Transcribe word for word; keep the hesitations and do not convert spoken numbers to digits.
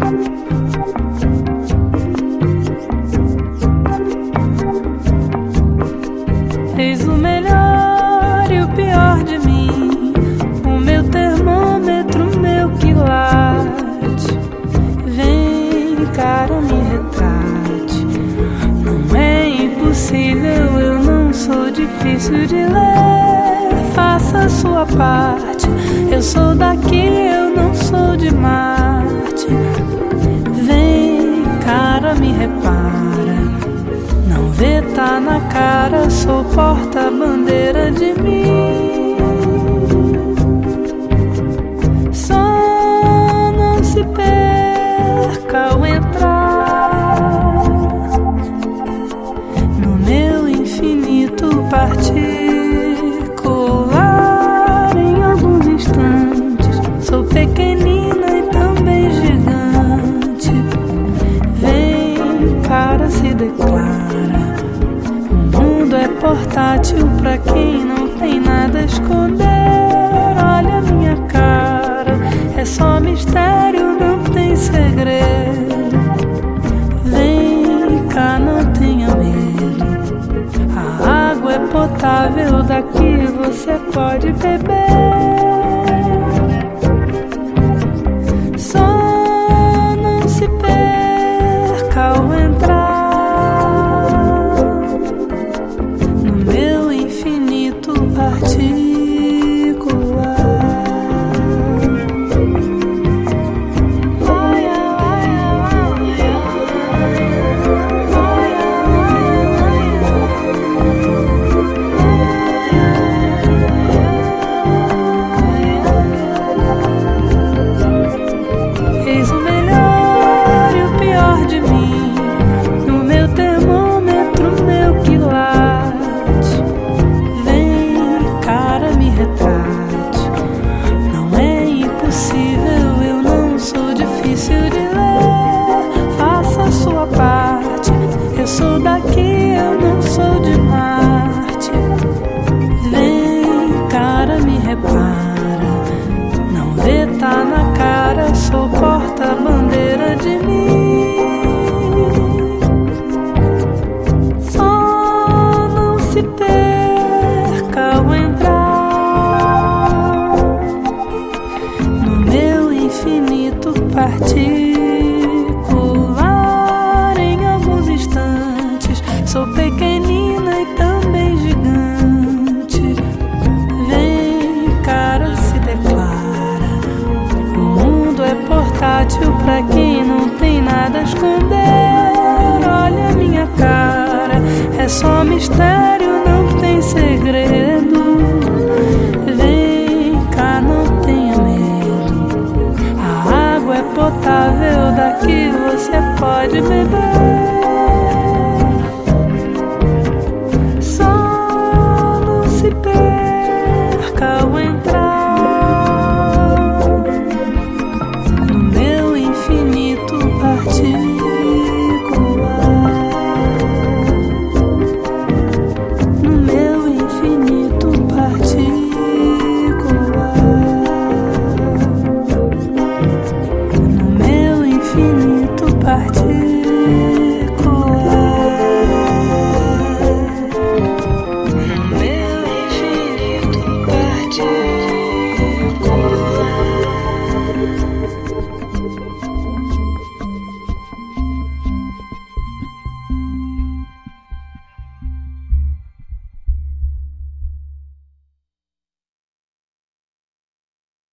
Eis o melhor e o pior de mim, o meu termômetro, meu quilate. Vem, cara, me retrate. Não é impossível, eu não sou difícil de ler. Faça a sua parte, eu sou daqui, eu não sou de Marte. Vem, cara, me repara. Não vê, tá na cara, sou porta-bandeira de mim. Só não se perca ao entrar no meu infinito particular. Em alguns instantes sou pequenina e também gigante. Vem, cara, se declara. O mundo é portátil pra quem não tem nada a esconder. Olha a minha cara, é só mistério, não tem segredo. Vem cá, não tenha medo. A água é potável, daqui você pode beber. Só não se perca ao entrar particular. Eis o melhor e o pior de mim, no meu termômetro, meu quilate. Retrate. Não é impossível, eu não sou difícil de ler. Faça a sua parte, eu sou daqui, eu não sou de Marte. Vem, cara, me repara. Não vê, tá na cara, sou porta-bandeira de mim. Só não se perca ao entrar infinito particular. Em alguns instantes sou pequenina e também gigante. Vem, cara, se declara. O mundo é portátil pra quem não tem nada a esconder. Olha a minha cara, é só mistério, não tem segredo. Vem cá, não tenha medo. Potável, daqui você pode beber.